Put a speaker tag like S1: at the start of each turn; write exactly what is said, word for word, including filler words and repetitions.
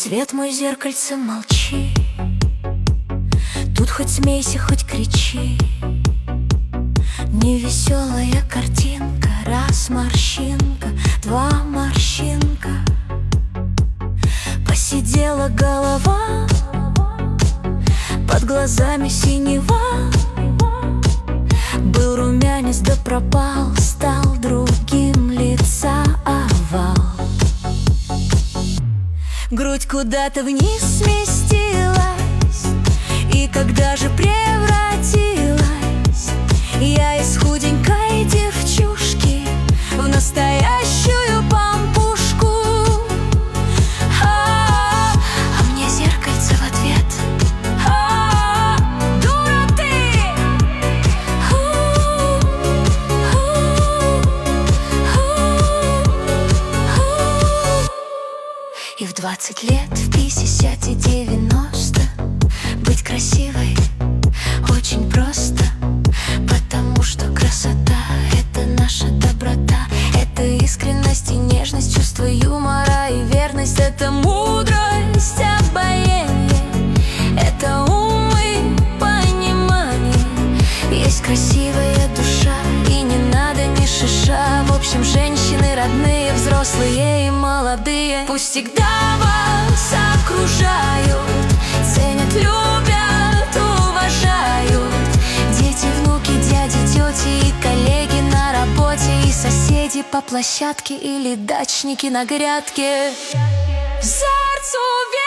S1: Свет мой, зеркальце, молчи. Тут хоть смейся, хоть кричи. Невеселая картинка. Раз морщинка, два морщинка. Посидела голова, под глазами синева. Был румянец, да пропал, стал другим лица овал. Грудь куда-то вниз сместилась, и когда же превратилась я из худенькой девчушки в настоящую пампушку? А, а мне зеркальце в ответ: а, дура ты! И в двадцать лет, в пятьдесят и девяносто быть красивой очень просто, потому что красота — это наша доброта, это искренность и нежность, чувство юмора и верность, это мудрость, обаяние, это ум и понимание. Есть красивая душа, и не надо ни шиша. В общем, женщины родные, взрослые и молодые, пусть всегда вас окружают, ценят, любят, уважают. Дети, внуки, дяди, тети и коллеги на работе, и соседи по площадке или дачники на грядке. Сердцу